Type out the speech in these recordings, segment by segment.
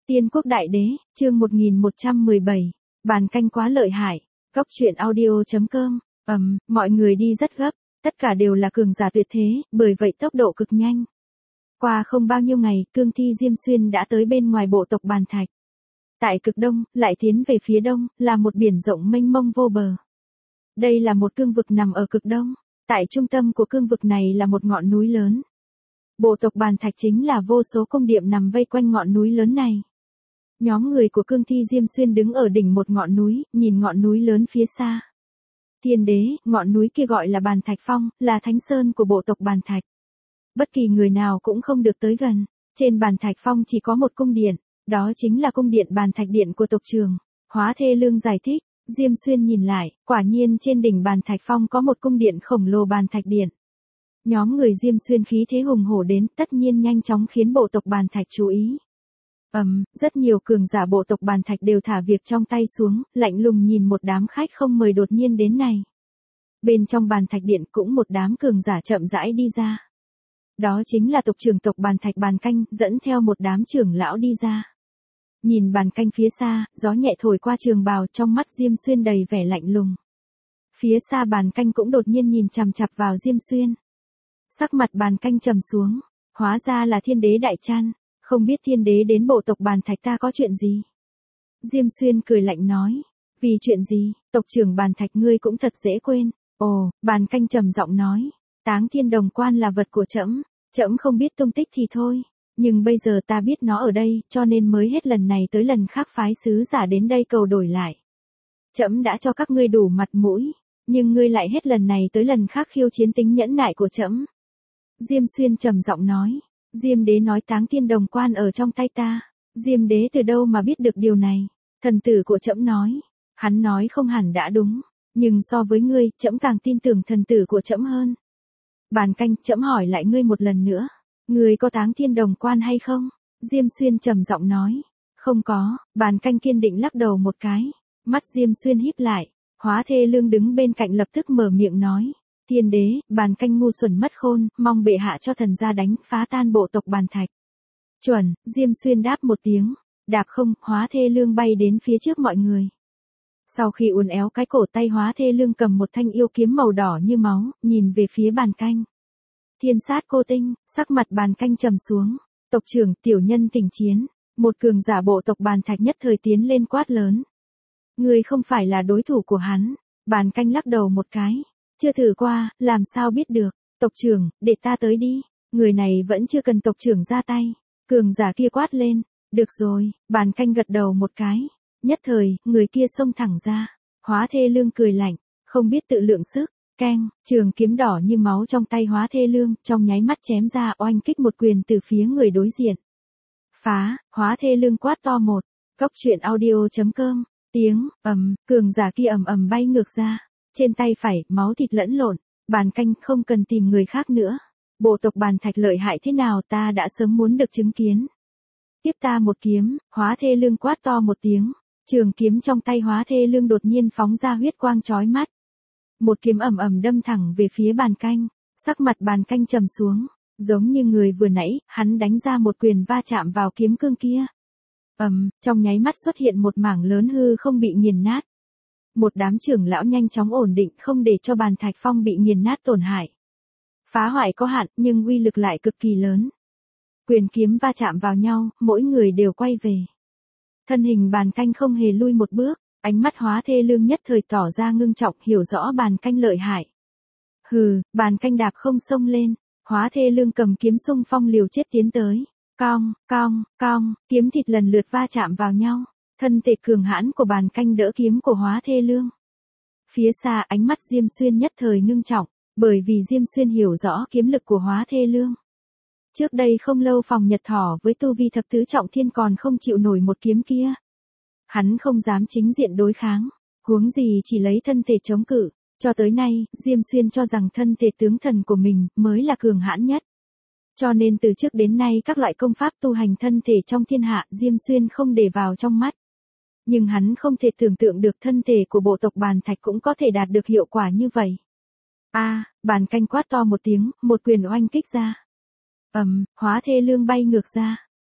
Tiên quốc đại đế, chương 1117. Bàn canh quá lợi hại. Góc truyện audio.com. Mọi người đi rất gấp, tất cả đều là cường giả tuyệt thế, bởi vậy tốc độ cực nhanh. Qua không bao nhiêu ngày, cương thi Diêm Xuyên đã tới bên ngoài bộ tộc Bàn Thạch. Tại cực đông, lại tiến về phía đông, là một biển rộng mênh mông vô bờ. Đây là một cương vực nằm ở cực đông, tại trung tâm của cương vực này là một ngọn núi lớn. Bộ tộc Bàn Thạch chính là vô số cung điện nằm vây quanh ngọn núi lớn này. Nhóm người của cương thi Diêm Xuyên đứng ở đỉnh một ngọn núi, nhìn ngọn núi lớn phía xa. Thiên đế, ngọn núi kia gọi là Bàn Thạch Phong, là thánh sơn của bộ tộc Bàn Thạch. Bất kỳ người nào cũng không được tới gần. Trên Bàn Thạch Phong chỉ có một cung điện, đó chính là cung điện Bàn Thạch Điện của tộc trưởng. Hóa Thê Lương giải thích, Diêm Xuyên nhìn lại, quả nhiên trên đỉnh Bàn Thạch Phong có một cung điện khổng lồ Bàn Thạch Điện. Nhóm người Diêm Xuyên khí thế hùng hổ đến, tất nhiên nhanh chóng khiến bộ tộc Bàn Thạch chú ý. Rất nhiều cường giả bộ tộc Bàn Thạch đều thả việc trong tay xuống, lạnh lùng nhìn một đám khách không mời đột nhiên đến này. Bên trong Bàn Thạch Điện cũng một đám cường giả chậm rãi đi ra. Đó chính là tộc trưởng tộc Bàn Thạch Bàn Canh, dẫn theo một đám trưởng lão đi ra. Nhìn Bàn Canh phía xa, gió nhẹ thổi qua trường bào, trong mắt Diêm Xuyên đầy vẻ lạnh lùng. Phía xa Bàn Canh cũng đột nhiên nhìn chằm chằm vào Diêm Xuyên. Sắc mặt Bàn Canh trầm xuống, hóa ra là Thiên Đế Đại Chan, không biết Thiên Đế đến bộ tộc Bàn Thạch ta có chuyện gì? Diêm Xuyên cười lạnh nói, vì chuyện gì, tộc trưởng Bàn Thạch ngươi cũng thật dễ quên. Ồ, Bàn Canh trầm giọng nói, Táng Thiên Đồng Quan là vật của trẫm, trẫm không biết tung tích thì thôi, nhưng bây giờ ta biết nó ở đây, cho nên mới hết lần này tới lần khác phái sứ giả đến đây cầu đổi lại. Trẫm đã cho các ngươi đủ mặt mũi, nhưng ngươi lại hết lần này tới lần khác khiêu chiến tính nhẫn nại của trẫm. Diêm Xuyên trầm giọng nói, Diêm đế nói Táng Thiên Đồng Quan ở trong tay ta, Diêm đế từ đâu mà biết được điều này? Thần tử của trẫm nói, hắn nói không hẳn đã đúng, nhưng so với ngươi, trẫm càng tin tưởng thần tử của trẫm hơn. Bàn Canh, trẫm hỏi lại ngươi một lần nữa, ngươi có Táng Thiên Đồng Quan hay không? Diêm Xuyên trầm giọng nói, không có. Bàn Canh kiên định lắc đầu một cái, mắt Diêm Xuyên híp lại. Hóa Thê Lương đứng bên cạnh lập tức mở miệng nói, Thiên đế, Bàn Canh ngu xuẩn mất khôn, mong bệ hạ cho thần ra đánh phá tan bộ tộc Bàn Thạch. Chuẩn. Diêm Xuyên đáp một tiếng, đạp không, Hóa Thê Lương bay đến phía trước mọi người. Sau khi uốn éo cái cổ tay, Hóa Thê Lương cầm một thanh yêu kiếm màu đỏ như máu, nhìn về phía Bàn Canh. Thiên sát cô tinh, sắc mặt Bàn Canh trầm xuống, tộc trưởng, tiểu nhân tỉnh chiến. Một cường giả bộ tộc Bàn Thạch nhất thời tiến lên quát lớn. Ngươi không phải là đối thủ của hắn. Bàn Canh lắc đầu một cái, chưa thử qua, làm sao biết được. Tộc trưởng, để ta tới đi. Người này vẫn chưa cần tộc trưởng ra tay. Cường giả kia quát lên, được rồi. Bàn Canh gật đầu một cái. Nhất thời, người kia xông thẳng ra. Hóa Thê Lương cười lạnh, không biết tự lượng sức. Keng, trường kiếm đỏ như máu trong tay Hóa Thê Lương, trong nháy mắt chém ra, oanh kích một quyền từ phía người đối diện. Phá. Hóa Thê Lương quát to một. Góc truyện audio.com. Tiếng, cường giả kia bay ngược ra. Trên tay phải, máu thịt lẫn lộn. Bàn Canh, không cần tìm người khác nữa. Bộ tộc Bàn Thạch lợi hại thế nào ta đã sớm muốn được chứng kiến. Tiếp ta một kiếm. Hóa Thê Lương quát to một tiếng. Trường kiếm trong tay Hóa Thê Lương đột nhiên phóng ra huyết quang chói mắt. Một kiếm đâm thẳng về phía Bàn Canh. Sắc mặt Bàn Canh trầm xuống, giống như người vừa nãy, hắn đánh ra một quyền va chạm vào kiếm cương kia. Trong nháy mắt xuất hiện một mảng lớn hư không bị nghiền nát. Một đám trưởng lão nhanh chóng ổn định không để cho Bàn Thạch Phong bị nghiền nát tổn hại. Phá hoại có hạn nhưng uy lực lại cực kỳ lớn. Quyền kiếm va chạm vào nhau, mỗi người đều quay về. Thân hình Bàn Canh không hề lui một bước, ánh mắt Hóa Thê Lương nhất thời tỏ ra ngưng trọng, hiểu rõ Bàn Canh lợi hại. Hừ, Bàn Canh đạp không xông lên, Hóa Thê Lương cầm kiếm xung phong liều chết tiến tới. Cong, cong, cong, kiếm thịt lần lượt va chạm vào nhau. Thân thể cường hãn của Bàn Canh đỡ kiếm của Hóa Thê Lương. Phía xa ánh mắt Diêm Xuyên nhất thời ngưng trọng, bởi vì Diêm Xuyên hiểu rõ kiếm lực của Hóa Thê Lương. Trước đây không lâu Phòng Nhật Thỏ với tu vi thập tứ trọng thiên còn không chịu nổi một kiếm kia. Hắn không dám chính diện đối kháng, huống gì chỉ lấy thân thể chống cự. Cho tới nay, Diêm Xuyên cho rằng thân thể tướng thần của mình mới là cường hãn nhất. Cho nên từ trước đến nay các loại công pháp tu hành thân thể trong thiên hạ Diêm Xuyên không để vào trong mắt. Nhưng hắn không thể tưởng tượng được thân thể của bộ tộc Bàn Thạch cũng có thể đạt được hiệu quả như vậy. Bàn Canh quát to một tiếng, một quyền oanh kích ra. Hóa Thê Lương bay ngược ra.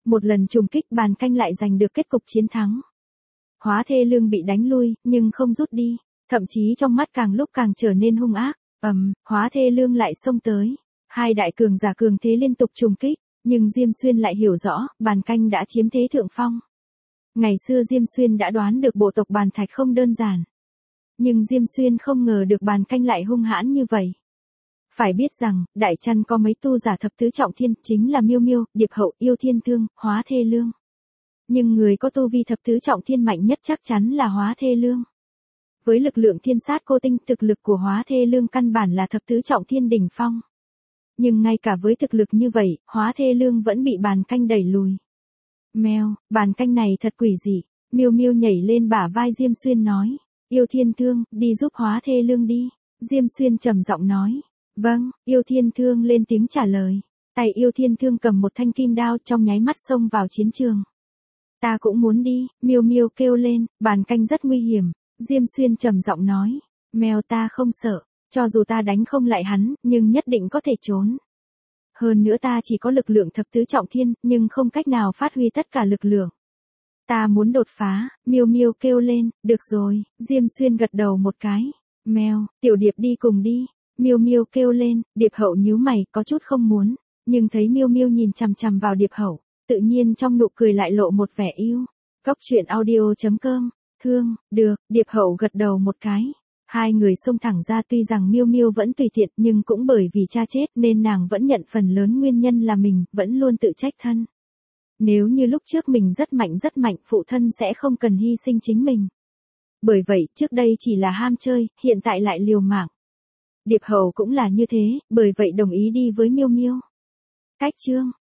Một lần trùng kích bàn canh lại giành được kết cục chiến thắng. Hóa Thê Lương bị đánh lui, nhưng không rút đi, thậm chí trong mắt càng lúc càng trở nên hung ác. Hóa Thê Lương lại xông tới. Hai đại cường giả cường thế liên tục trùng kích, nhưng Diêm Xuyên lại hiểu rõ, bàn canh đã chiếm thế thượng phong. Ngày xưa Diêm Xuyên đã đoán được bộ tộc bàn thạch không đơn giản. Nhưng Diêm Xuyên không ngờ được bàn canh lại hung hãn như vậy. Phải biết rằng, Đại Trăn có mấy tu giả thập tứ trọng thiên, chính là Miêu Miêu, Điệp Hậu, Yêu Thiên Thương, Hóa Thê Lương. Nhưng người có tu vi thập tứ trọng thiên mạnh nhất chắc chắn là Hóa Thê Lương. Với lực lượng thiên sát cô tinh, thực lực của Hóa Thê Lương căn bản là thập tứ trọng thiên đỉnh phong. Nhưng ngay cả với thực lực như vậy, Hóa Thê Lương vẫn bị bàn canh đẩy lùi. Mèo, bàn canh này thật quỷ dị. Miêu Miêu nhảy lên bả vai Diêm Xuyên nói. Yêu Thiên Thương, đi giúp Hóa Thê Lương đi. Diêm Xuyên trầm giọng nói. Vâng, Yêu Thiên Thương lên tiếng trả lời. Tay Yêu Thiên Thương cầm một thanh kim đao trong nháy mắt xông vào chiến trường. Ta cũng muốn đi, Miêu Miêu kêu lên, bàn canh rất nguy hiểm. Diêm Xuyên trầm giọng nói. Mèo ta không sợ, cho dù ta đánh không lại hắn, nhưng nhất định có thể trốn. Hơn nữa ta chỉ có lực lượng thập tứ trọng thiên, nhưng không cách nào phát huy tất cả lực lượng. Ta muốn đột phá, Miêu Miêu kêu lên, được rồi, Diêm Xuyên gật đầu một cái. Mèo, Tiểu Điệp đi cùng đi. Miêu Miêu kêu lên, Điệp Hậu nhíu mày, có chút không muốn, nhưng thấy Miêu Miêu nhìn chằm chằm vào Điệp Hậu, tự nhiên trong nụ cười lại lộ một vẻ yêu. Cốc truyện audio.com, thương, được, Điệp Hậu gật đầu một cái. Hai người xông thẳng ra, tuy rằng Miêu Miêu vẫn tùy tiện, nhưng cũng bởi vì cha chết nên nàng vẫn nhận phần lớn nguyên nhân là mình, vẫn luôn tự trách thân. Nếu như lúc trước mình rất mạnh, phụ thân sẽ không cần hy sinh chính mình. Bởi vậy, trước đây chỉ là ham chơi, hiện tại lại liều mạng. Điệp Hậu cũng là như thế, bởi vậy đồng ý đi với Miêu Miêu. Cách chương